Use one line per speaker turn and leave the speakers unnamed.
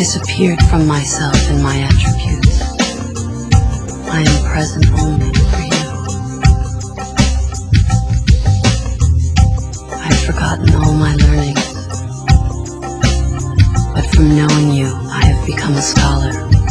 disappeared from myself and my attributes. I am present only for you. I've forgotten all my learnings, but from knowing you, I have become a scholar.